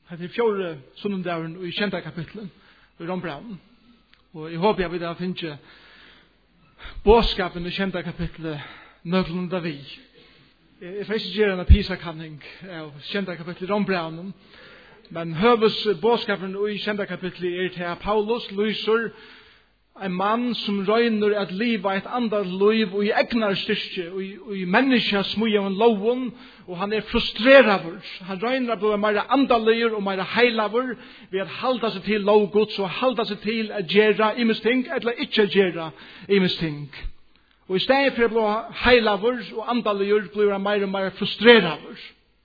Det fjorda sunnundagen i 10. kapitlet i Rombraun. Og jeg håper jeg vil da finne bådskapen i 10. kapitlet nøklunda vi. Jeg får ikke gjøre en PISA-kanning av 10. kapitlet i Rombraun, men høves bådskapen i 10. kapitlet til Paulus lyser en mann som røyner at livet et andret liv og i egnar styrke og i menneska smuja av loven, og han frustreraver. Han røyner at bli mer andalier og mer heilaver ved at halda seg til lovgods og halda seg til at gjera imesting eller ikke gjera imesting. Og i stedet for å bli heilaver og andalier blir han mer og mer frustreraver.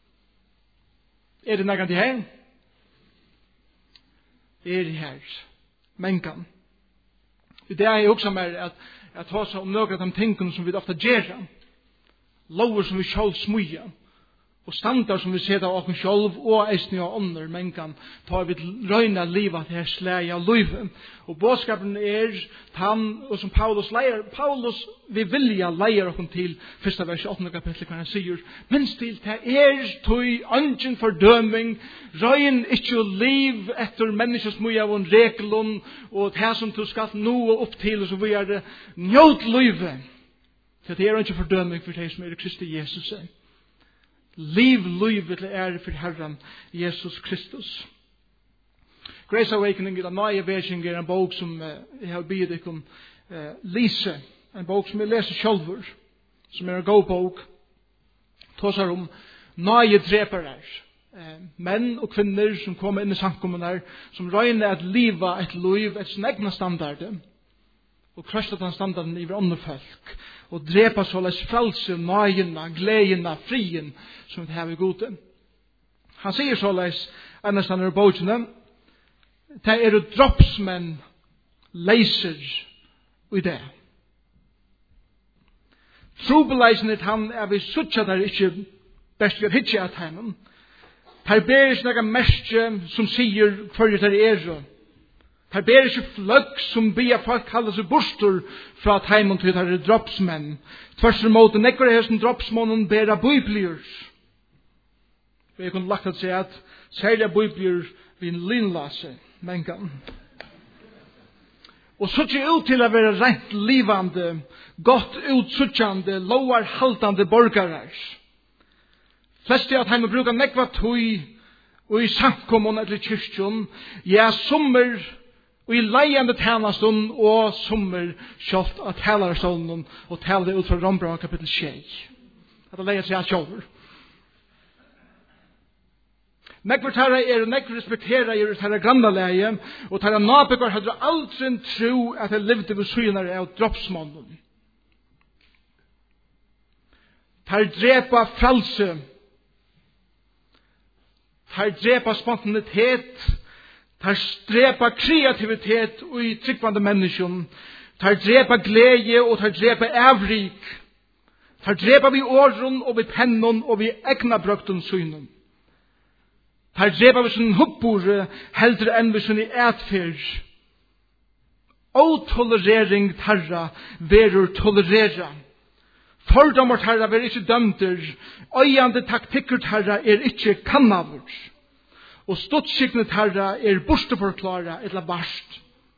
Det nægant i her? Det her. Menkan. Det er også mer at ta seg om noen av de tingene som vi ofte gjør. Lover som vi selv smuja. Og standard som vi ser av oss selv og eisne og ånder. Men kan ta vi røyna livet til her slag av livet. Og bådskapen han, og som Paulus leier. Paulus vi vilja leier oss til 1. vers 8. kapittel kan han sier. Men til det tøy ungen fordøming. Røyn ikke liv etter menneskes mye av en reglun. Og det som du skal nå opp til. Og så vi det njøt livet. Til det ikke fordøming for det som Kristi Jesus. Livet for Herren Jesus Kristus. Grace Awakening er en nøye versing en bok som jeg har bidt dere lise. En bok som jeg leser selv, som en god bok. Tåsar om nøye drepere. Menn og kvinner som kommer inn i samkommuner, som røyner at livet et liv, et sin egna standard. Og krøstet den standarden i andre folk. Og drepa såleis frelse, nøyena, gledena, frien, som det her er gode. Han sier såleis, ennast han bøkene, det droppsmenn leiser i det. Trobeleisen han vi suttja der ikke best gjør hitje at han. Her ber ikke noe merke som sier hva det er. Her ber ikke fløgg som bia folk kaller seg bostor fra teimen til her droppsmenn. Tvers imot, nekker er som droppsmånen ber av biblier. Vi kunne lagt at seg at særlig biblier vi en linlase, mengan. Og så ikke ut til å være rent livande, godt utsuttjande, lovarhaltande borgare. Flest at han bruker nekva tøy og i samkommun eller kyrkjon, ja, sommer og i leiande tjenestun og sommer kjølt av talarstolen og taler ut fra Rombraun kapittel 6. At det leier seg alt kjøver. Nekvar tarra nekvar respektera tarra grannaleie, og tarra nabekar hadde aldri tro at jeg levde ved synar av droppsmånen. Tar drepa fralse, tar drepa spontanitet, tar drepa kreativitet og i tryggvande menneskjon, tar drepa glede og tar drepa avrik, tar drepa vi åren og vi pennon og vi egna brøktun synen. Tar drepa vi sin hubbore heldre enn vi sin etfer. Åtolerering tarra verur tolerera. Fordomar tarra ver ikkje dømter. Øyande taktikker tarra ikkje kannavur. Og ståttskikne tarra borsteforklara etla barst.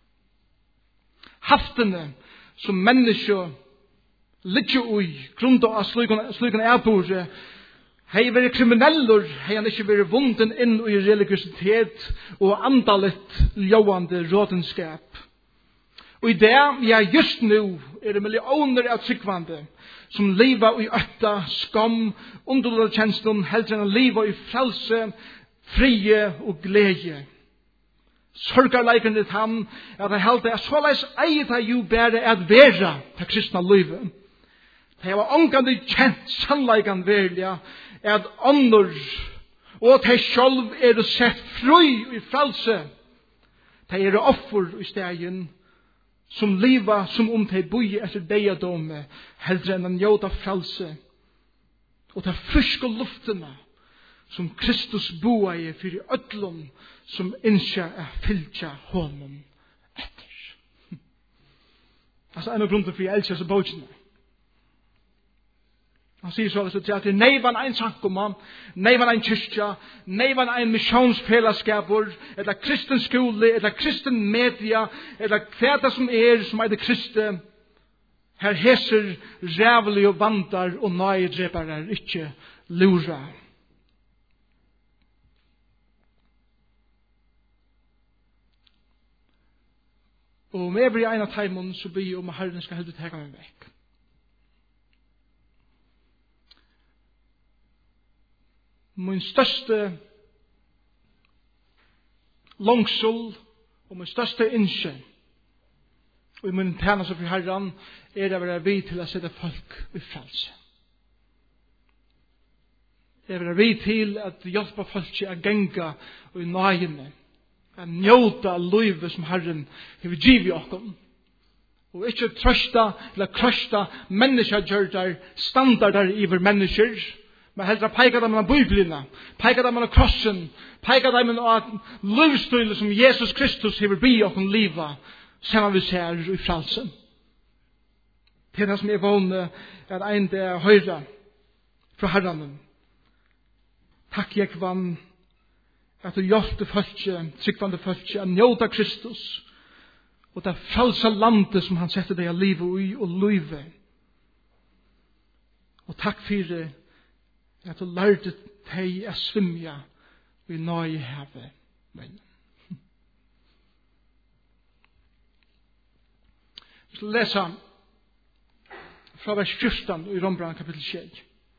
Haftene som menneske litje ui grunda av slugan erbore hei vært kriminellor, hei han ikke vært vunden inn i religiøsitet og andalet ljåande rådenskap. Og i det, ja, just nu det millioner av tryggvande som lever i øtta, skam, underlåtjensten, heldre enn lever i frelse, frie og glede. Sorgarleiken til ham, at det heldre, så leis eit har jo bare at vera til kristna livet. Det var omgående kjent sannleikan velja, at ånder og de selv det sett fri i frelse. De offer i stegen som liva som om de boi etter deiadome heldre enn en jøda frelse. Og de friske luftene som Kristus boa i fyrir ødlom som innskja fylltja honom etter. Altså en av grunnen for jeg elsker seg bøkene. Han sier så at det er neivan ein sankoma, neivan ein kyrkja, neivan ein missionsfellesskapur, eller kristen skole, eller kristen media, eller hva som det kristne. Her heser rævlig og vandar og nøydreparar ikkje lura. Og om every ein av teimen så blir om Herren skal heldig tega meg vekk. Min største langsol og min største innskje og i min tjeneste for Herren å være vid til å sette folk i frelse. Det er vid til at hjelpe folk å genga og i nøyene, å njóta livet som Herren har givet oss. Og ikke trøsta eller krøsta menneskegjørter, standarder iver mennesker, men heller peika dem av Bibelen, peika dem av krossen, peika dem av livsstilen som Jesus Kristus har bi oss livet, som vi ser i frelsen. Det som vågne at ein det høyre fra Herren. Takk jeg vann at du hjelpte folket, tryggvande folket, å njóta Kristus og det frelsa landet som han setter deg av livet i og livet. Og takk for det at du lærte deg å svimja i nøye havet. Vi skal lese fra vers 14 i Rombrand kapittel 6.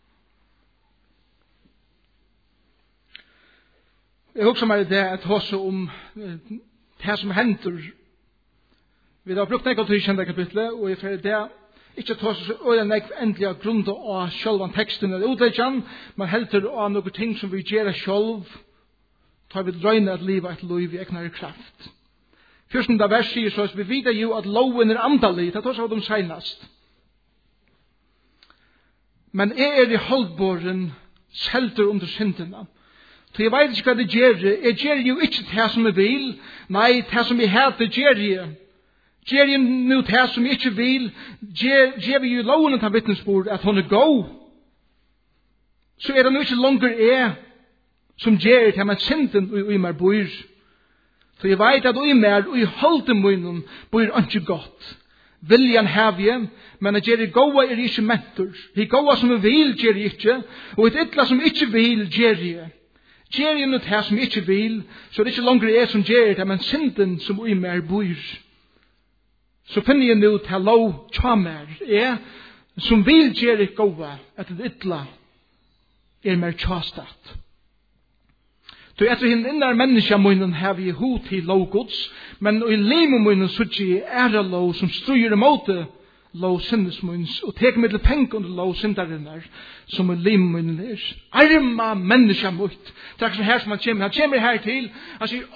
Jeg husker meg det at også om det som henter. Vi har brukt nekket til kjente kapitlet, og jeg får det ikke ta så øyne endelig av grunn av selv teksten eller utleggen, men helter av noen ting som vi gjør selv, tar vi drøyne at livet et liv i eknare kraft. Førsten da vers sier så at vi vet jo at loven andalig, det tar så de senest. Men jeg i holdbåren selter under syndene. Så jeg vet ikke hva det gjør. Jeg gjør jo ikke det som jeg vil. Nei, det som jeg hater gjør jeg. Gjør jeg nå det som jeg ikke vil. Gjør vi jo loven til vittnesbord at hun god. Så det nå ikke langer jeg som gjør det med synden og i meg bor. Så jeg vet at i meg og i holden munnen bor ikke godt. Viljan have jeg, men at jeg goa ikke mentor. Jeg goa som jeg vil gjør jeg ikke, og et ytla som ikke vil gjør jeg. Gjør jeg noe det som jeg ikke vil, så det er ikke langer jeg som gjør det, men synden som i meg bor. Så finner jeg nå til lov tjamer, jeg som vil gjør jeg goa, at et ytla mer tjastat. Så etter henne innar menneska munnen har vi hod til lovgods, men i livet munnen sutje æra lov som struer imot lov sinnesmunns, og tek med til penk under lov syndarinnar, som i livet munnen Arma menneska mutt. Det er ikke her som han kommer her til, han sier,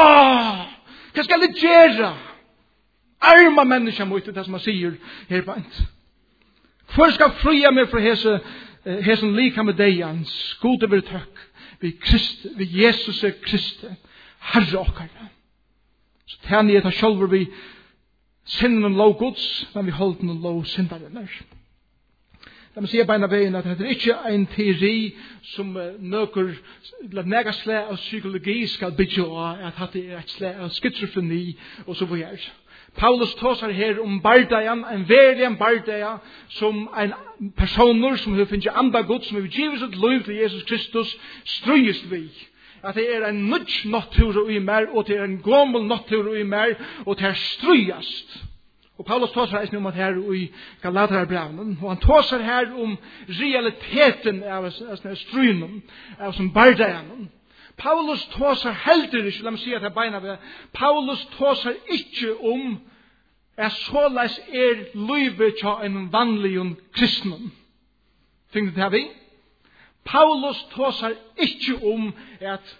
hva skal jeg gjøre? Arma menneska mutt, det er som han sier her på ent. Hvor skal fria meg fra hesen lika med deians, gode vil tøkk, vi Jesus Kristi, Herre okkara. Så tæni jeg tar sjálfur vi sinnen om lovgods, men vi holder noen lov syndarinnar. La meg si beina veien at det er ikke en teori som nøkker nega slag av psykologi skal bygge av at det er et slag av schizofreni og så videre. Paulus tåsar her om bardajan, en verlig bardaja, som en personer som har finnet andre god, som har givet sitt liv til Jesus Kristus, strøyest vi. At det er en nødt natur i mer, og det er en gammel natur i mer, og det er strøyest. Og Paulus tåsar her om at her i Galaterbrevnen, og han tåsar her om realiteten av strøynen, av som bardajan. Paulus tåsar heldur ikke, la meg si at jeg beina ved, Paulus tåsar ikke om at såleis livet til en vanlig kristnen. Tenk det her vi? Paulus tåsar ikke om at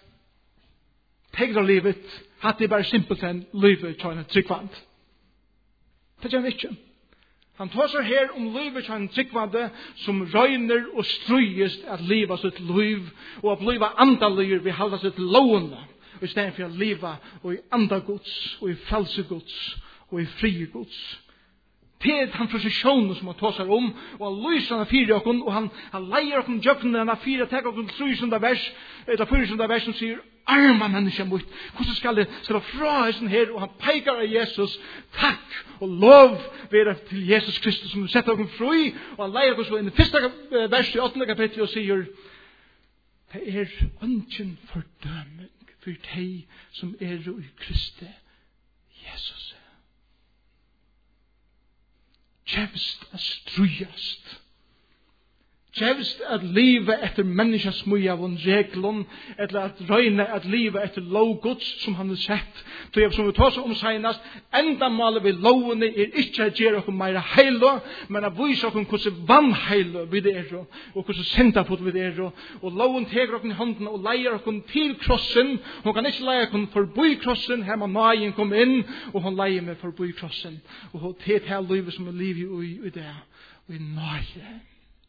tegra livet at det bare simpelthen livet til en tryggvand. Det gjør han ikke. Han tåsar her om livet til en tryggvande som røyner og strøyest at liva sitt liv og at liva andalir vi halda sitt lovene i stedet for å liva og i andagods og i frelsegods og i friegods. Det er han prosesjonen som han tåsar om, og han lyser han fire okken, og han leier okken jøkken, han har fire, tek okken 300 vers, eller 400 vers, som sier, arma menneska mot, hvordan skal det fra hessen her, og han peikar av Jesus, takk og lov være til Jesus Kristus, som setter okken fri, og han leier okken så inn i første vers i 8. kapittel, og sier, det er ønsken fordøming for de som er i Kristi Jesus. Djevst at strujast. Djevst at liva etter menneskens smøya von reglon, eller at røyne at liva etter lovgods som han har sett. Så som vi tar om senast, enda malet vi lovene er ikke at gjøre okkur meira heilo, men at vise okkur hvordan vannheilo vi det er, og hvordan syndafot vi det er, og loven teger okkur i hånden og leier okkur til krossen. Hun kan ikke leie okkur forbi krossen, her må naien komme inn, og hun leier med forbi krossen. Og hun tet her livet som er liv i det, og i naien.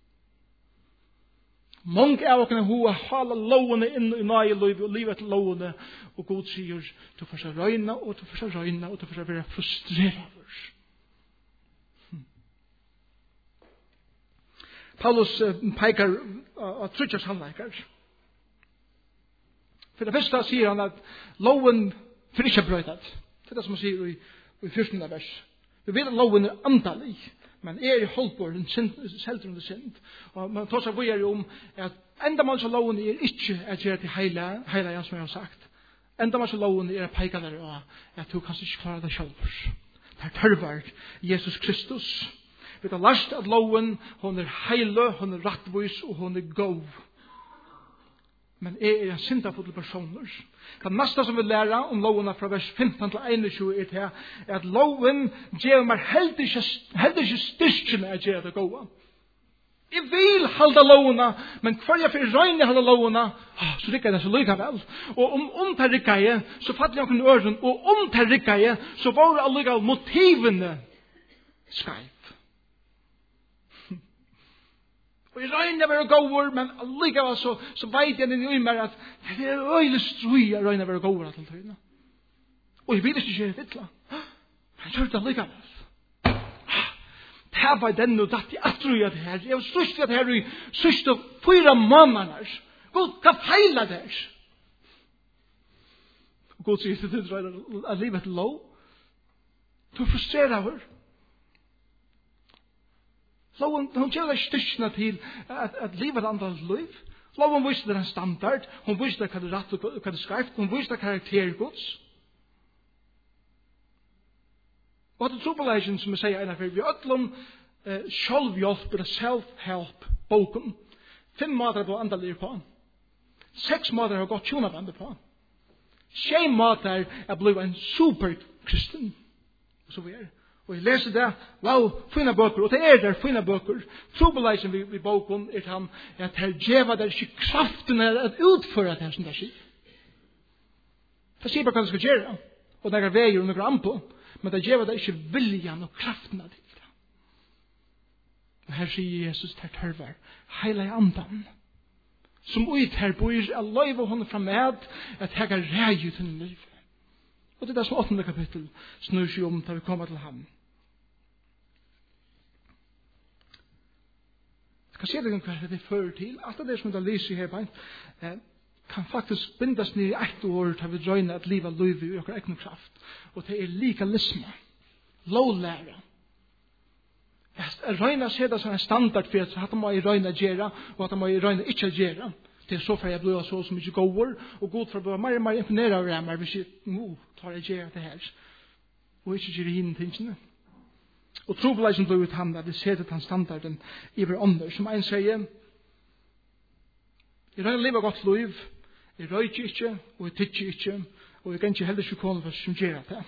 Mange av oss har hala lovene inn i nøye liv og livet til lovene, og Gud sier, du får seg røyne, og du får seg røyne, og du får seg være frustreret. Paulus peikar av trutjas handleikar. For det første sier han at loven får ikke brøytet. Det er det som han sier i 14. vers. Vi vet at loven er andalig, men er i holdbord, selter under synd. Og man tar seg videre om at enda man så loven er ikke at gjøre til heile som jeg har sagt. Enda man så loven er at peika der og at du kan ikke klare det selv. Det er tørvar Jesus Kristus. Vi har lært at loven, hun er heile, hun er rattvis og hun er god. Men er syndafulle personer. Det neste som vi lærer om loven fra vers 15 til 21 er til at loven gjør meg heldig ikke styrkene at gjøre det gode. Jeg vil halda lovene, men hver jeg får røyne halda lovene, så rikker det så lykke vel. Og om det rikker jeg, så fatter jeg noen øren, og om det rikker jeg, så var det allikevel motivene skrev. Og jeg røyner være gåver, men allikevel så vet jeg den i meg at det er øyelig strøy å røyner være gåver at alt høyne. Og jeg vil ikke gjøre det til. Men jeg gjør det allikevel. Det var den og datt i atrøy at her. Jeg var størst at her i sørste 4 måneder. God, hva feiler det her? Og God sier til det at livet er lov. Du er frustreret over. Loven, hun gjør deg styrkene til at livet er andres liv. Loven viser det en standard. Hun viser det hva det er rett og hva det er skarpt. Hun viser det karaktergods. Og det er trobeleisen som jeg sier ena for. Vi er ødlom selvhjelp eller self-help boken. 5 måter på andalir på. 6 måter har gått tjonabandet på. 6 måter er blevet en superkristen. Og så vi er. Og jeg leser det, wow, fina bøker, og det er der fina bøker. Trobeleisen vi boken er han, at her djeva der ikke kraften er at utføre det som det skjer. Det sier bare hva det skal gjøre, og det er veier og noe an på, men det djeva der ikke viljan og kraften av det. Og her sier Jesus til tørver, heile andan, som ut her bor, er løyve hånden fram med, at jeg er rei ut i livet. Og det er det som 8. kapittel snur seg om til vi kommer til ham. Jeg skal se deg om hva det fører til. Alt det som det lyser her på kan faktisk bindes ned i 1 år til vi drøyner at livet løyver i okker egen kraft. Og det er legalisme. Lovlære. Jeg røyner ser det som en standard for at må jeg røyner gjøre og at må jeg røyner ikke gjøre. Det er så for jeg blir så mye gåver, og god for å bli mer og mer imponeret av dem, hvis jeg tar jeg gjør det her, og ikke gjør henne tingene. Og trobeleisen blir ut ham, at det ser til den standarden i hver ånder, som en sier, jeg røyner livet godt liv, jeg røyker ikke, og jeg tykker ikke, og jeg kan ikke heller ikke kone for som gjør det.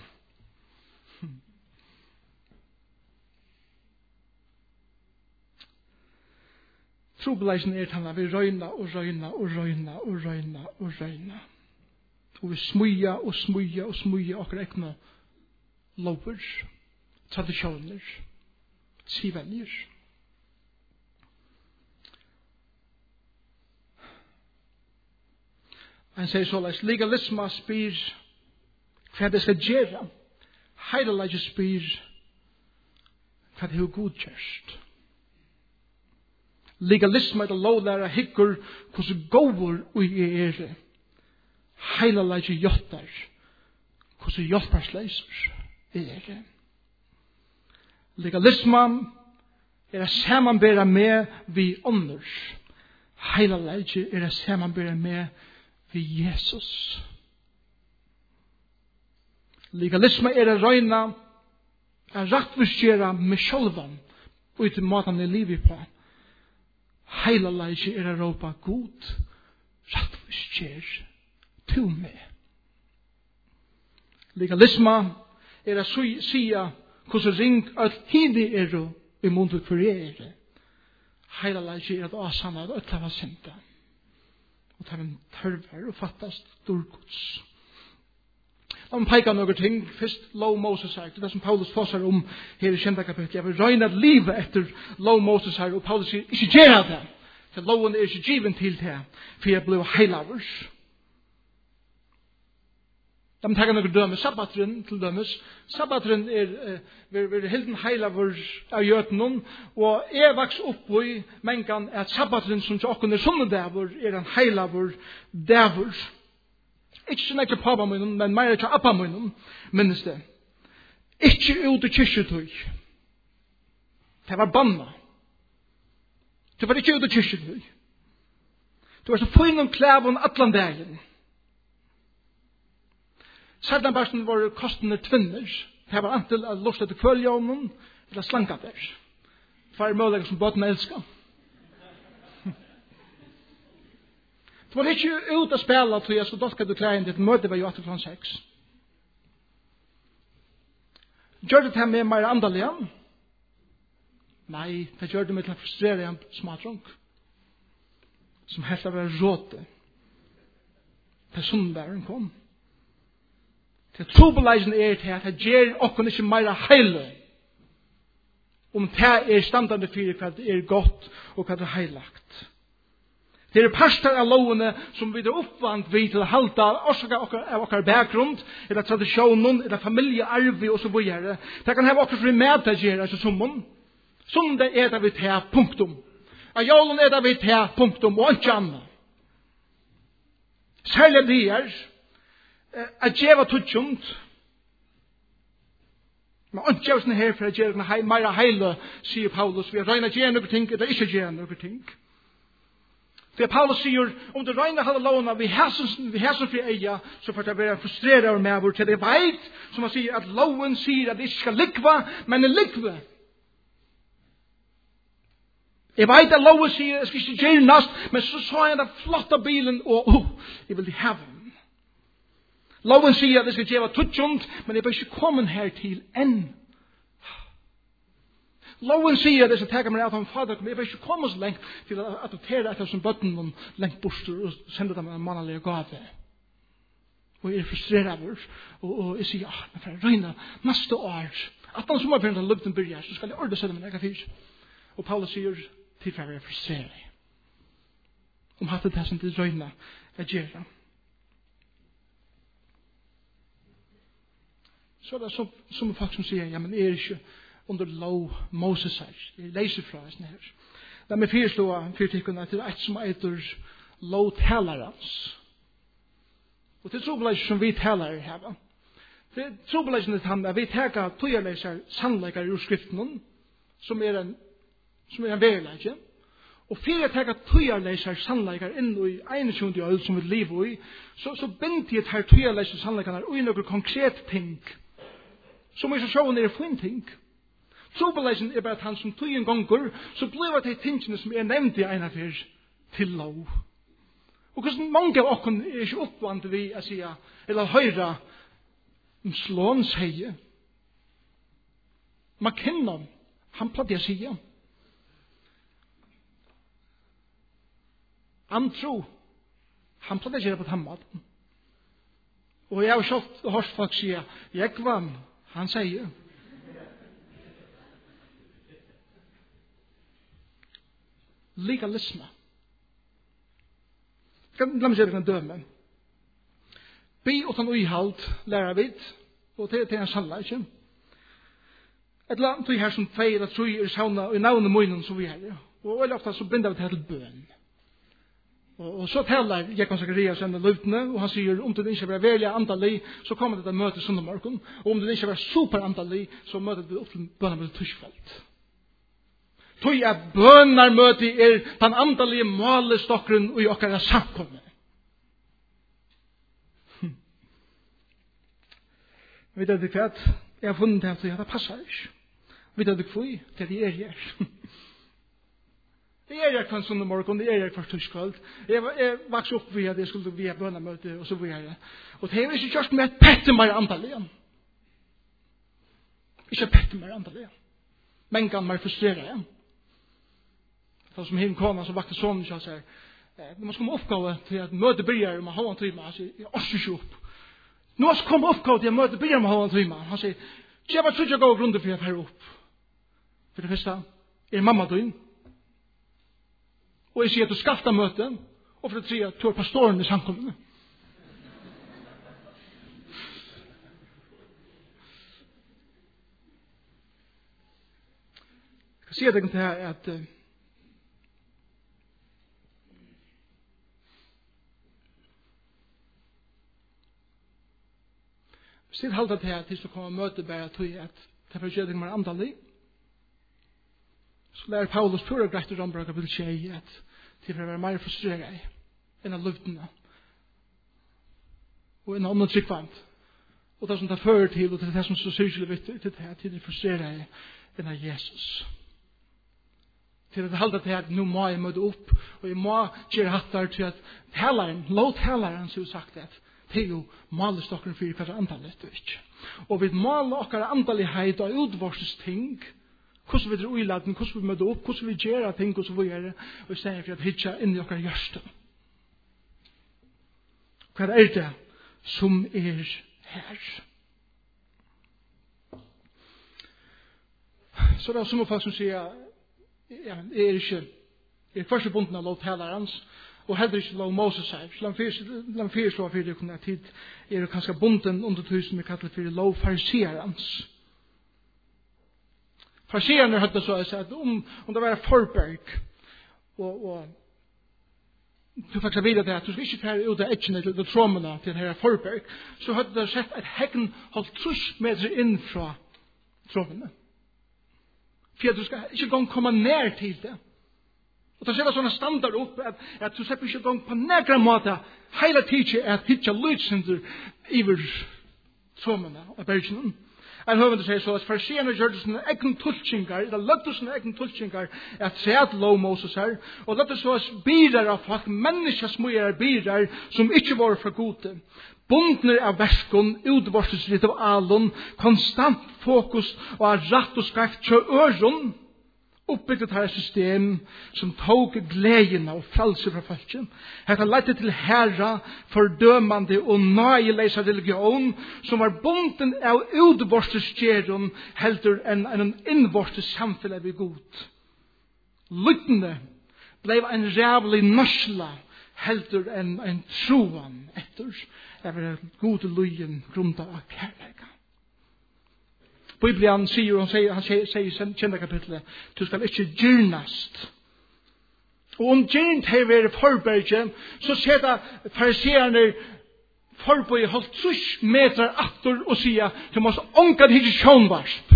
Trobeleisen er til at vi røyner og røyner og røyner og røyner og røyner. Og vi smøyer og smøyer og smøyer akkurat ekne lover, tradisjoner, sivenjer. Han sier såleis, legalisme spyr hva det skal gjøre. Heidelige spyr hva det er godkjørst. Legalisme er det lovlæra hyggur hvordan gåur og er heilalagi jottar hvordan hjelparsleiser er. Legalisme er å samanbæra med vi ånders. Heilalagi er å samanbæra med vi Jesus. Legalisme er å røyna å rattvisgjera med sjálvan og til måten i livet på. Heilalagi er å råpa god rattvisgjer til meg. Legalisme er å sia hvordan ring at hini er i mundu for er. Heilalagi er at asanna at ötla var synda. Og tar en tørver og fattast storgods. La meg peika noen ting. Først lov Moses her. Det som Paulus fåsar om her i kjenta kapitlet. Jeg vil røyna livet etter lov Moses her. Og Paulus sier, ikke gjøre det. For loven er ikke given til det. For jeg ble heilavers. La meg peika noen dømes. Sabbatren til dømes. Sabbatren er hilden heilavers av gjøtenen. Og jeg vaks opp i mengan at sabbatren som til okken er sunnedavur er en heilavur davur. Ikke sånn ikke pappa munnen, men mer ikke appa munnen, minnes det. Ikke ut i kyrkjetøy. Det var banna. Det var ikke ut i kyrkjetøy. Det var så fynum klævun atlan dagen. Sardanbarsten var kostende tvinner. Det var antil at lust etter kvøljonen, eller slanka der. Det var mulig som båten elskar. Det var ikke ut å spela til jeg skulle dolka til kleien ditt møte var jo 8:06. Gjør det her med mer andalig? Nei, det gjør det med til å frustrere en smatrunk. Som helt av råte. Til sunnbæren kom. Til trobeleisen er til at det gjør okken ikke mer heile. Om det er standande for hva det er godt og hva det er heilagt. Det er pastor av lovene som vi er oppvant vid til å halda av okkar bakgrunn, eller tradisjonen, eller familiearvi og så videre. Det kan ha okkar fri med til å gjøre seg summen. Sunde er det vi tar punktum. Av jolen er det vi tar punktum, og ikke annet. Særlig det er at djeva tutsjunt, men ikke gjør sånn her for at gjøre mer heile, sier Paulus. Vi har regnet gjøre noen ting, eller ikke gjøre noen ting. For Paulus sier, om du regner halve lovene vi hæsen fri eia, så får det være frustreret med hvor til det veit, som han sier, at loven sier at det ikke skal likva, men det likve. Jeg veit at loven sier, jeg skal ikke gjøre nast, men så jeg den flotte bilen, og jeg vil ha den. Loven sier at jeg skal gjøre tutsjunt, men jeg vil ikke komme her til enn. Loven sier at jeg skal tega meg av en fader, men jeg vil ikke komme så lengt til å adoptere etter som bøtten og lengt borster og sende dem en mannlige gave. Og jeg er frustreret og jeg sier, men for å røyne neste år, at han som har begynt å løpten byrja, så skal jeg ordre seg med egen fyr. Og Paulus sier, til for å være frustreret. Om hatt det som til røyne er gjerne. Så er det som folk som sier, ja, men er ikke under lov Moses her. Jeg leser fra sånn her. La meg fyrstå fyrtikkene til et som heter lovtalerans. Og til trobeleis som vi taler her. Det trobeleis er at vi tager tøyerleiser sannleikar ur skriften som er en verleik. Og for å tager tøyerleiser sannleikar inn i 21. øl som vi lever i, så binder jeg her tøyerleiser sannleikar og i noen konkrete ting som i seg sjåen er fin ting. Trobeleisen er bare at han som tog en gonger, så blir det tingene som er nevnt i ena fyr til lov. Og hvordan mange av okken er ikke oppvant vi å si, eller høyre om slån sier. McKinnon, han platt jeg sier. Antro, han platt jeg sier på tammaten. Og jeg har hørt folk sier, jeg vann, han sier. Legalisme. La meg se det kan døme. Bi utan uihald lærer vi, og det er en sannleik. Et land tog her som 2 eller 3 er sauna i navnet munnen som vi her. Og veldig ofte så binder vi det til bøn. Og så taler Jekon Zacharias en løftene, og han sier, om du ikke vil være andalig, så kommer det til møte søndagsmorgen. Og om du ikke vil være superandalig, så møter vi opp til bønner tuskfelt. Tog at bønnermøte er den andalige målestokkeren og i okkara samkomne. Vet du hva? Jeg har funnet det at det passer ikke. Vet du hva? Det er her. Det er jeg kvann søndag morgen, det er jeg kvann tuskveld. Jeg vokste opp ved at jeg skulle via bønnermøte og så videre. Og det er ikke kjørst med et pette mer andalig. Ikke pette mer andalig. Men kan mer frustrere igjen. Så som hin kona som vakte sånn, så sier, når man skal komme oppgave til at møte begynner med halvandet time, han sier, jeg orsker ikke opp. Nå skal komme oppgave til at møte begynner med halvandet time, han sier, jeg bare tror ikke gå grunnen for at jeg fer opp. For det første, er mamma din, og jeg sier at du skal ta møte, og for det tredje, du er pastoren i samkommende. Jeg kan si at jeg kan til at hvis det halter til at de skal komme og møte bare tog at det er gjør det mer andalig, så lærer Paulus pura greit i Rombrøk kapitel 6 at det er være mer frustreret enn av luftene og enn av andre tryggvant. Og det som det fører til, og det som så syrkelig vittig til det, til det frustreret enn av Jesus. Til at det halter til at nå må jeg møte opp, og jeg må gjøre hattar til at taleren, lov taleren, som har sagt at det er jo malestokkeren for hva antallet er ikke. Og vi maler okkar andalighet og utvorses ting, hvordan vi er uiladen, hvordan vi møter opp, hvordan vi gjør ting, hvordan vi gjør det, og i stedet for at hitja inn i okkar hjørste. Hva er det som er her? Så det er som folk som sier, ja, jeg er ikke, jeg er først bunden av lovtalerens, og heller ikke lov Moses her. La meg foreslå for det kunne tid er kanskje bunden under tusen vi kallar for lov fariseerens. Fariseerne hadde så at om det var forberg og du faktisk videre det at du skal ikke fære ut av etjene til trommene til denne forberg, så hadde det sett at heggen holdt 30 meter inn fra trommene. For at du skal ikke gang komme ned til det. Og det ser sånne standard opp at du slipper ikke gang på nærkere måte hele tiden at hitja lydsynder iver trommene og bergene. En høvende sier så at fariseerne gjør det sånne egen tulkingar, eller løgte sånne egen tulkingar at se at lov Moses her, og løgte så at birar av folk, menneskers mye birar som ikke var fra gode. Bundner av verskon, utvorses litt av alun, konstant fokus og av ratt og skreft til øron, oppbygget her system som tog gleden og frelse fra folket. Dette leidde til herra, fordømende og nøyeleisa religion som var bunden av utvorses kjæron heldur enn en innvorses samfunn ved god. Lyttende ble en rævlig nørsla heldur enn en troan etter over gode løyen grunnet av kærleika. Bibelen sier, han sier i kjente kapitlet, du skal ikke gyrnast. Og om gyrnt har vært forberget, så ser det fariseerne forbøye holdt 30 meter atter og sier, du må ångan ikke sjånvarsp.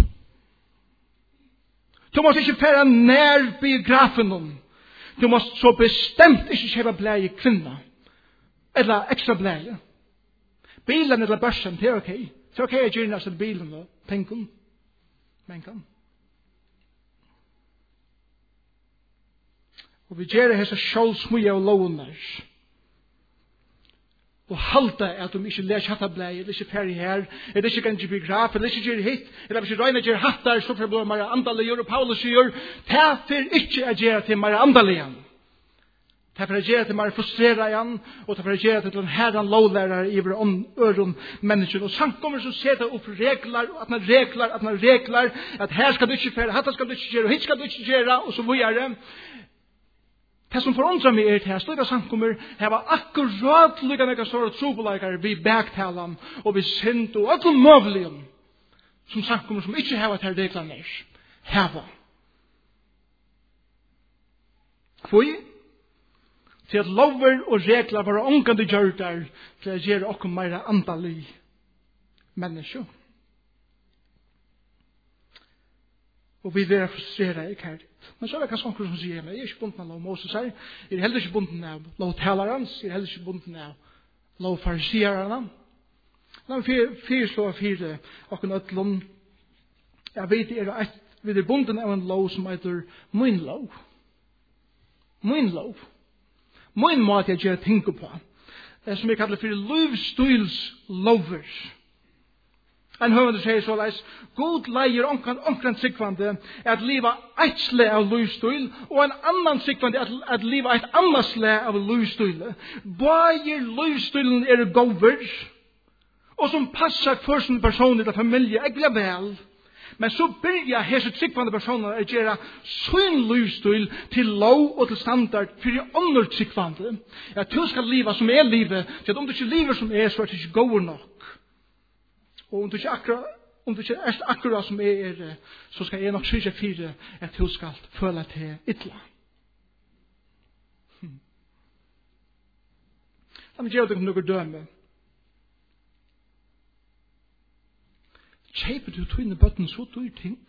Du må ikke fære nær biografen om. Du må så bestemt ikke kjøpe bleie kvinna. Eller ekstra bleie. Bilen eller børsen, det er ok. Det er ok at gyrnast til bilen og penken. Men kan. Og vi gjør det her så sjålsmøye og lovner. Og halte at de ikke lærer hattableie, eller ikke ferdig her, eller ikke kan ikke biograf, eller ikke gjør hit, eller ikke røyne gjør hattar, så for å bli mer andalige, og Paulus sier, derfor ikke er gjør til mer andalige. Det er gjøre til mer frustreret igjen, og det er gjøre til en herren lovlærer i øren mennesker. Og samkommer så ser det opp regler, at her skal du ikke fære, hatt skal du ikke gjøre, og hit skal du ikke gjøre, og så videre. Det som forundrer meg er til her, slik at samkommer, her var akkurat lykkende jeg står og trobeleikere vi bergtaler, og vi synd og alle møvlige, som samkommer som ikke har til regler hava. Hvor? Til at lover og regler var omgående gjør der til å gjøre okkur mer andalig mennesker. Og vi vil frustrere i kærlighet. Men så er det kanskje noen som sier, men jeg er ikke bunden av lov Moses her. Jeg er heller ikke bunden av lov talerens. Jeg er heller ikke bunden av lov farisierene. La meg foreslå fire okkur nødlom. Jeg vet vi er bunden av en lov som heter min lov. Min lov. Min måte jeg gjør ting på. Som jeg kaller for livsstilslover. En høvende sier såleis, God leier omkring sikvande at liva eit slag av livsstil, og en annan sikvande at liva eit annan slag av livsstil. Bare livsstilen gover, og som passar for sin person eller familie, jeg vel. Men så byrja hese sikvande personer å gjøre sin livsstil til lov og til standard for andre sikvande. Ja, du skal liva som livet, til at om du ikke lever som så er det ikke går nok. Og om du ikke er akkurat som så skal jeg nok sørge for at du skal føle til ytla. La meg gjøre deg noe døme. Kjøper du tøyne bøtten så dyr ting?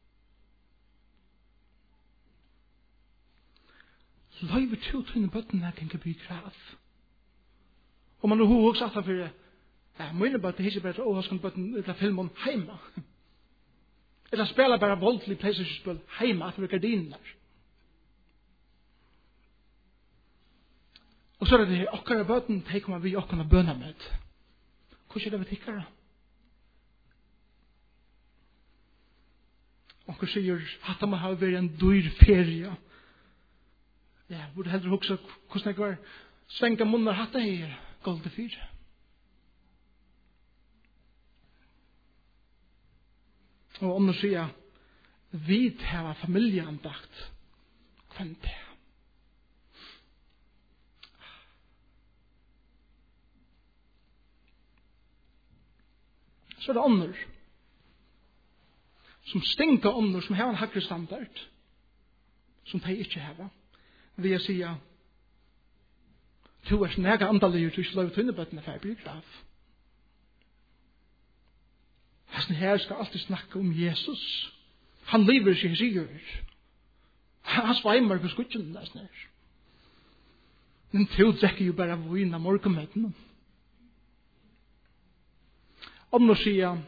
Løyver du tøyne bøtten her ting blir krav? Og man har også sagt for det. Ja, mine bøtten er ikke bare å huske bøtten til filmen heima. Eller spela bare voldelig PlayStation-spill heima at vi gardinen der. Og så er det okkara bøtten tenker man vi okkara bønna med. Hvordan er det vi tikkere? Onker sier at man har vært en dyr ferie. Ja, hvor det heller også hvordan jeg var svenka munner hatt det her golde fyr. Og om du sier vi tar familieandakt hvem det er. Så er det andre som stinker ånder som har en hakre standard som de ikke har. Vil jeg si du er snega andalig til å slå ut hundebøttene for biograv. Hesten her skal alltid snakke om Jesus. Han lever ikke i sigur. Han sveimer på skutten nesten her. Men du drekker jo bare vina morgenmøtene. Om nå sier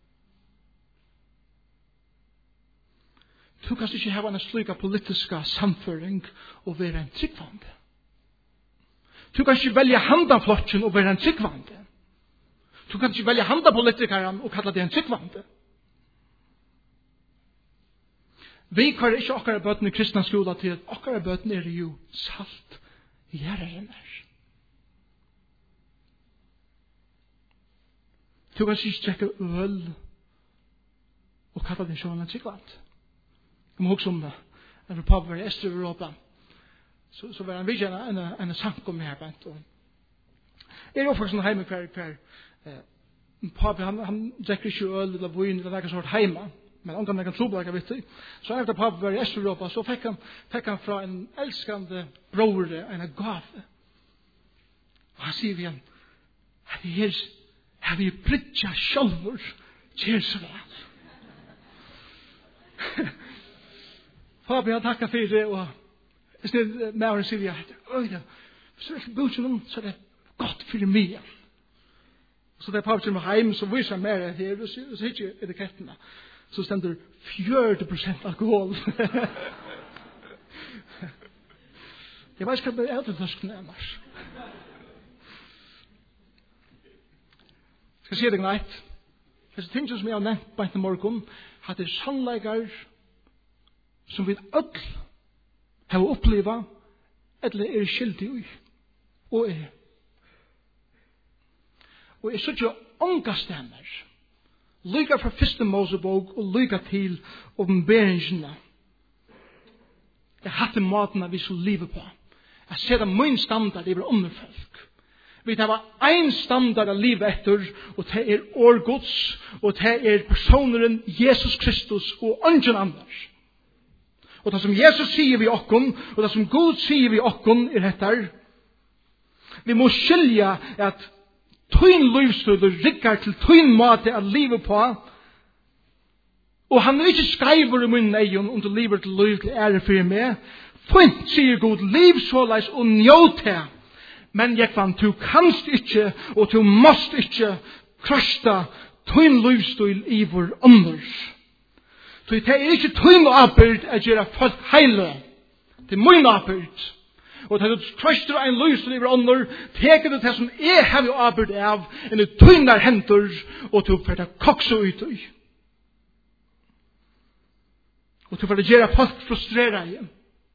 du kan ikke ha en slik politiska samføring og være en tryggvande. Du kan ikke velge handaflotjen og være en tryggvande. Du kan ikke velge handapolitikeren og kalla det en tryggvande. Vi kan ikke okkara bøten i kristna skola til at okkara bøten jo salt i gjerren her. Du kan ikke trekke øl og kalla det en tryggvande. Jeg må huske om det. Når pappa var i Øst-Europa, så var han vidtjent en sank om her. Jeg er jo faktisk hjemme hver. Pappa, han drekker ikke øl eller vin eller noe sånt hjemme. Men om han kan tro på det, vet du. Så efter pappa var i Øst-Europa, så fikk han fra en elskende bror en gave. Og han sier igjen, har vi brytja sjølver til så vel. Pappa, jeg takker for det, og i stedet med å si at hvis du ikke bor til noen, så er det godt for meg. Så da pappa kommer hjem, så viser han mer her, og så ikke etikettene. Så stender 40% alkohol. Jeg vet ikke hva det er til tørskene enners. Jeg skal si deg nært. Disse ting som jeg har nevnt på en morgen, at det er sannleikere som vi ødel har oppleva eller skyldig i og og jeg synes jo unga stemmer lyga fra første Mosebok og lyga til åpenberingsene jeg hatt en måten vi skulle leve på jeg ser det min standard i vår underfolk Vi tar en standard av livet etter, og det årgods, og det personeren Jesus Kristus og ingen annars. Og det som Jesus sier vi okkon, og det som Gud sier vi okkon dette. Vi må skilja at tøyn livsstøyder rikkar til tøyn måte av livet på, og han ikke skreiver i munnen egen om du lever til liv til ære for meg. Fint, sier Gud, liv såleis og njøt det. Men jeg fann, du kanst ikke, og du måst ikke krøsta tøyn livsstøyl i vår ånders. Så det ikke tøyn arbeid at gjøre folk heile. Det min arbeid. Og det krøster en livsstøyl i vår ånder, teker det til som har vi arbeid av, enn det tøyner henter, og du får det kokse ut i. Og du får det gjøre folk frustrere igjen.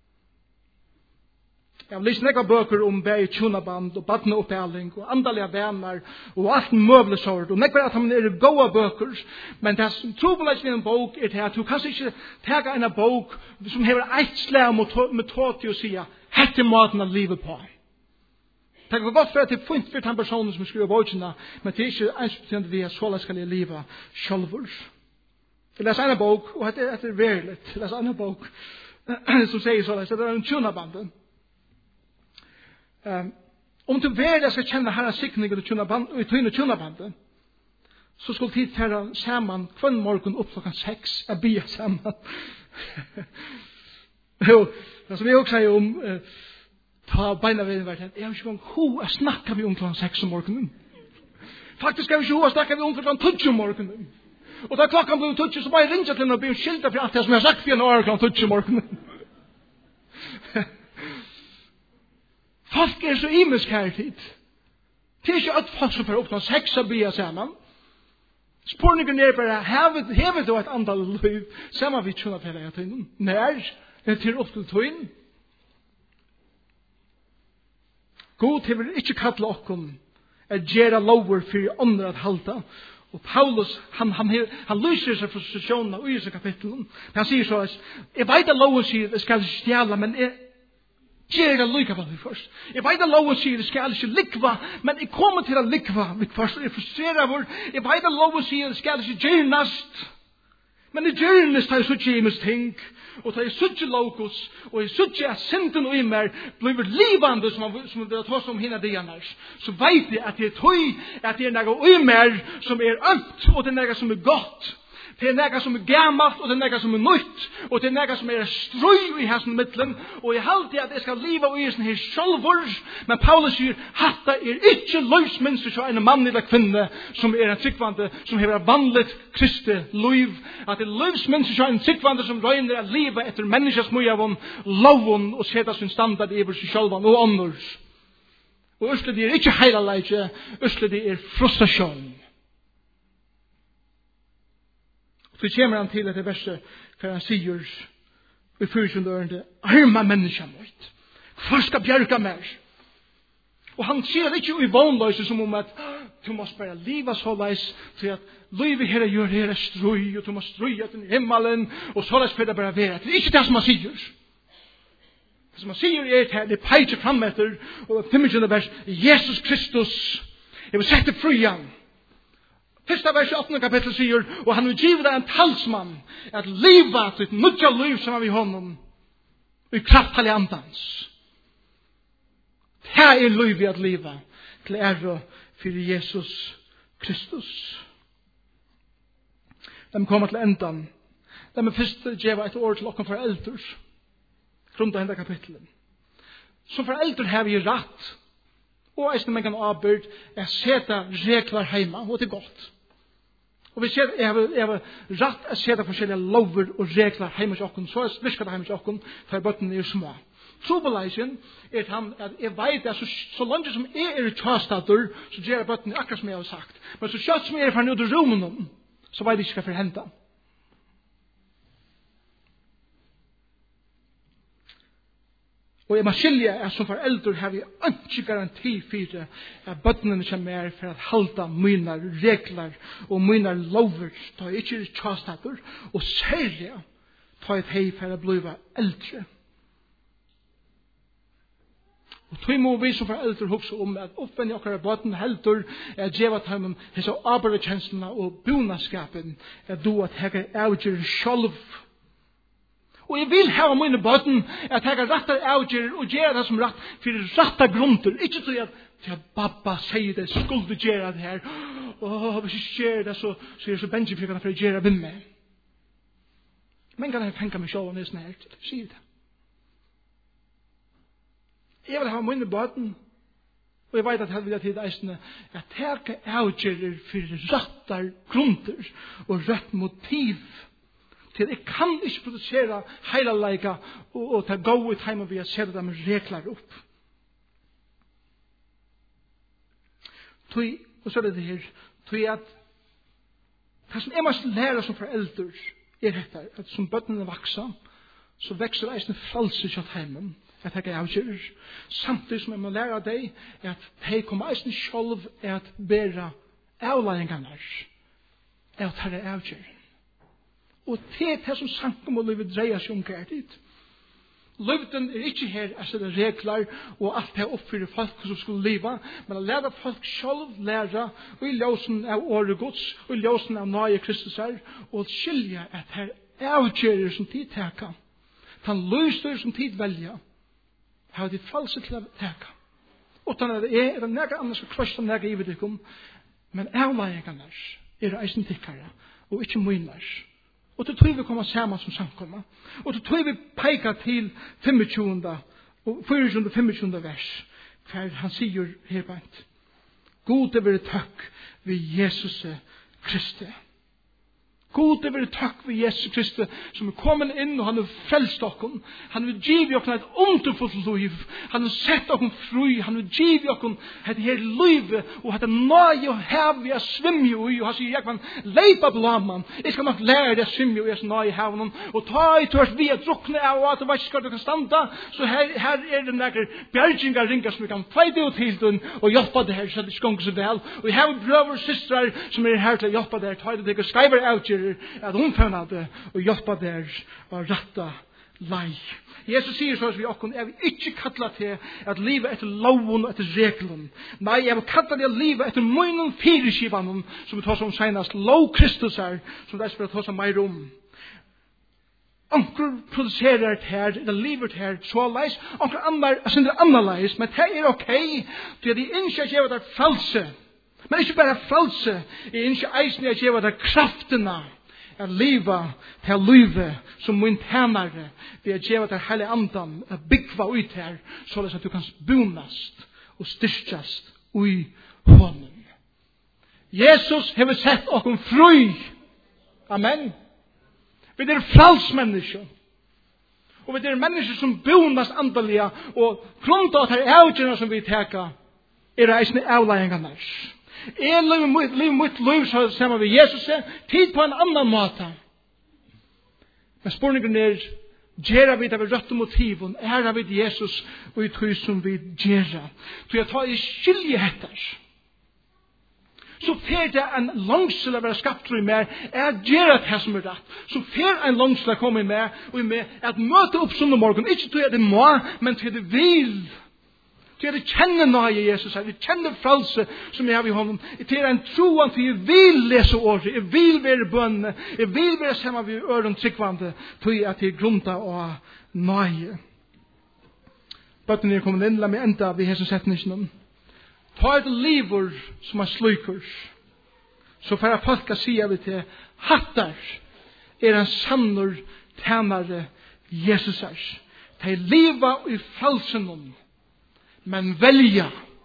Jeg har lyst nekka bøker om bæg tjonaband og badneoppdaling og andalige venner og alt møblesort og nekka at han gode bøker, men det som trobelegs ved en bok til at du kan ikke tega en bok som hever eit slag metode til å si hette måten av livet på. Det kan godt for at det er funnet for den personen som skriver bøkene, men det er ikke ensbetydende vi er så skal jeg livet sjølver. Jeg leser en bok, og det er verilig. Jeg leser en bok som sier så, det er en tjonaband. Om du verda skal kjenne herre sikning og tjonaband, så skulle tid tæra saman hver morgen opp klokkan 6 og bia saman. Det som jeg også sier om ta beina ved hverandre, jeg har ikke gang ho snakker vi om klokkan 6 om morgenen. Faktisk har vi ikke ho snakker vi om klokkan 12 om morgenen. Og da klokkan blir 12, så bare ringer til henne og blir skilta for alt det som jeg har sagt for en år klokkan 12 om morgenen. Folk så imisk her i tid. Det ikke at folk som får opp noen 6 og bia sammen. Spurningen bare, hever du et andal liv sammen vi tjona for deg til nær, det til opp til tøyen. God hever ikke kattla okkom at gjøre lover for andre at halta. Og Paulus, han lyser seg for situasjonen i disse kapitlen. Han sier så, jeg vet at loven sier, jeg skal ikke stjæle, men jeg gjør det likevel først. Jeg vet at loven sier, jeg skal ikke likva, men jeg kommer til å likva først. Jeg frustrerer hvor, jeg vet at loven sier, jeg skal ikke gjernast. Men det gjernast har jeg sutt i mis ting, og det er sutt i logos, og jeg sutt i at synden og i meg blir livande, som det er tås om henne dianer. Så vet jeg at det er tøy, at det er noe i meg som er ømt, og det er noe som er godt. Det er noe som er gammalt, og det er noe som er nytt, og det er noe som er strøy i hessen middelen, og jeg halte at jeg skal liva i hessen her sjølvor, men Paulus sier, hatta er ikke løsminster så en mann eller kvinne som er en tryggvande, som har vanligt Kristi liv, at det er løsminster så en tryggvande som røyner at liva etter menneskers møyavon, loven og seta sin standard i seg sjølvan og ånders. Og østledi er ikke heilalleikje, østledi er frustrasjon. Så kommer han til at det verste hva han sier i 4. ørende, arma menneska møyt. Hvor skal bjerga mer? Og han sier det ikke i vannløse som om at du må bare liva så leis til at livet her gjør her strøy, og du må strøya til himmelen, og så leis for det bare være. Det er ikke det som han sier. Det som han sier er at det peker fram etter, og 25. vers, Jesus Kristus, jeg vil sette fri han. Første vers 18. kapittel sier, og han vil give deg en talsmann, at livet, et nødja liv som er vi hånden, i kraft til andans. Det er livet at livet, til ære for Jesus Kristus. De kommer til endan. De er først gjeva et år til åkken foreldre, grunn av denne kapitlet. Som foreldre har vi rett, og eisen man kan avbyrd, er seta regler heima, og det er godt. Og vi ser, jeg har rett å seta forskjellige lover og regler heima til åkken, så virker det heima til åkken, for bøttene er små. Trobeleisen er at jeg vet at så langt som jeg er i tjastader, så gjør jeg bøttene akkurat som jeg har sagt. Men så kjøtt som jeg er fra nødt til rommen, så vet jeg ikke hva for henta. Og jeg må skilje at som foreldre har vi ikke garanti for at bøttene kommer for at halda mine regler og mine lover, da jeg ikke er tjastader, og særlig da jeg hei for å bli eldre. Og tog må vi som foreldre huske om at oppen i okkara båten heldur er djevat heimen hese arbeidskjenslene og bonaskapen er du at hege avgjør sjolv. Og jeg vil ha mine båten at hege rattar avgjør og gjøre det som rett for ratta grunter. Ikke til at babba sier det, skulle du gjøre det her. Hvis jeg gjør det, så er jeg så benji for jeg kan gjøre det med. Men kan jeg tenke meg sjolv om det sånn her til, sier det. Jeg vil ha mine båten, og jeg vet at jeg vil ha tid eisene, jeg teker avgjører for rattar grunter og rett motiv til jeg kan ikke produsere heilalleika og ta gå ut hjemme ved å sette dem regler opp. Og så er det her, tog at det som jeg må lære som forelder er dette, at som bøttene vaksa, så vekser eisene fralse kjøtt heimen, at jeg avgjører. Samtidig som jeg må lære av deg, at de kommer eisene selv at bære avleggene av dette avgjøren. Og det er det som sankum og livet dreier seg om hver tid. Løvden er ikke her å sette regler og alt det oppfyrer folk som skulle leve, men å lære folk selv lære og i ljøsen av året gods og i ljøsen av nøye Kristus her og skilje at her avgjører som tid teka. Han løster som tid velger. Har de false til å teka. Utan at det er det nære andre som krøster nære i vidtikum, men avleggene er eisen tikkere og ikke myners. Og til tog vi kommer sammen som samkomma. Og til tog vi peker til 25. og 25. vers. Hver han sier her beint. God er vært takk ved Jesus Kristi. God er vært takk ved Jesus Kristi som er kommet inn og han har frelst okken. Han vil give okken et underfullt liv. Han har sett okken fri. Han vil give okken et her liv og et nøye og hav vi har svimmet i. Og han sier, jeg kan leipa blaman. Jeg skal nok lære deg svimmet i et nøye haven. Og ta i tørs vi er drukne av og at du vet ikke hva du kan standa. Så her er det nekker bjergingar ringar som vi kan feide ut til den og hjelpe det her så det ikke gonger så vel. Og jeg har brøver og systrar som er her til å hjelpe det her. Ta i det og skriver avgjør at omfanna det og hjelpa der og ratta lei. Jesus sier så at vi okkon er vi ikke kattla til at livet etter loven og etter reglene. Nei, jeg vil kattla til at livet etter munnen fireskivanen som vi tar som senast lov Kristus her som det er for å ta som meir om. Onker produserer det her, det livet her så leis, onker annerleis, men det er ok til at de ikke gjør det false. Men ikke bare frelse, jeg ikke eisen jeg gjør det kraftene at livet til livet som min tænare, det er gjør det hele andan, at byggva ut her, så at du kan bunast og styrkjast ui hånden. Jesus har sett okken fri. Amen. Vi er fralsmennesker. Og vi er mennesker som bunast andalige, og grunnt av at det er avgjørende som vi teker, er eisen avleggende. Jeg lever mitt liv sammen med Jesus tid på en annan måte. Men spørningen er, gjør vi det ved røtte motiven, er vi Jesus og i tog som vi gjør. Så jeg tar i skilje etter. Så fer det en langsel å være skapt i meg, er gjør det som er rett. Så fer en langsel å komme i meg, og i meg, at møte opp sånn morgen, ikke til at det må, men til det vil. Til jeg kjenner nøye Jesus her, jeg kjenner frelse som jeg har i hånden. Til en troen til jeg vil lese året, jeg vil være bønne, jeg vil være sammen med øren tryggvande, til at jeg grunta og nøye. Bøttene er kommet inn, la meg enda ved Jesus setningen. Ta et liver som er sluker, så for at folk kan si av det til, hattar er en sannor tænare Jesus her. Til livet i frelsen om, men velja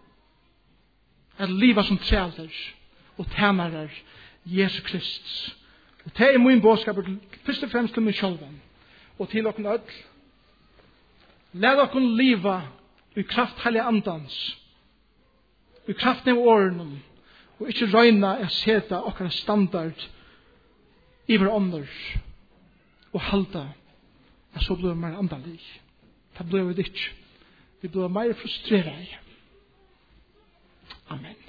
at liva som træler og tænarer Jesus Kristus. Og det er min bådskap først og fremst til meg selv og til dere ødel. Lær dere liva i kraft heilig andans, i kraft av årene, og ikke røyna å seta okkar standard i vår ånder og halda at så blir det mer andalig. Det blir vi ikke. Vi blir mer frustrerade. Amen.